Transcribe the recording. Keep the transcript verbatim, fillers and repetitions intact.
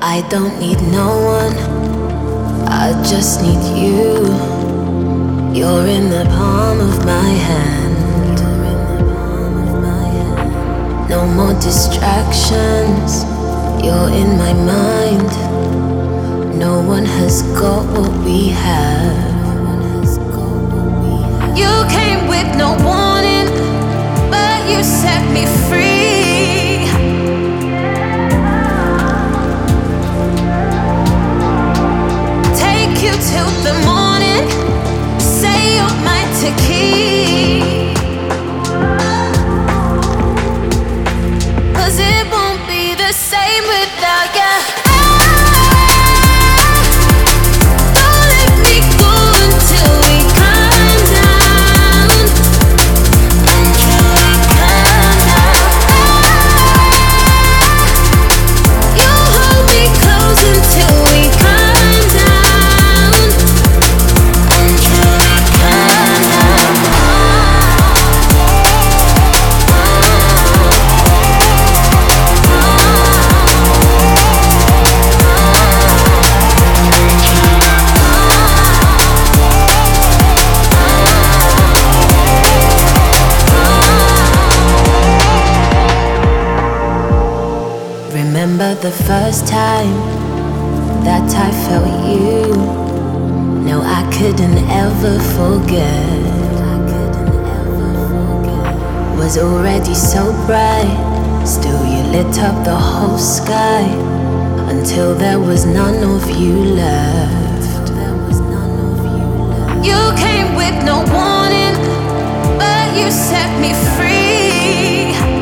I don't need no one, I just need you. You're in the palm of my hand. No more distractions, you're in my mind. No one has got what we have. You came with no warning, but you set me free. Take you till the morning, say you're mine to keep. 'Cause it won't be the same without you. Don't let me go until we calm down. Until we calm down. You hold me close until we calm down. Until we calm down. Remember the first time that I felt you? No, I couldn't ever forget. Was already so bright, still you lit up the whole sky, until there was none of you left. You came with no warning, but you set me free.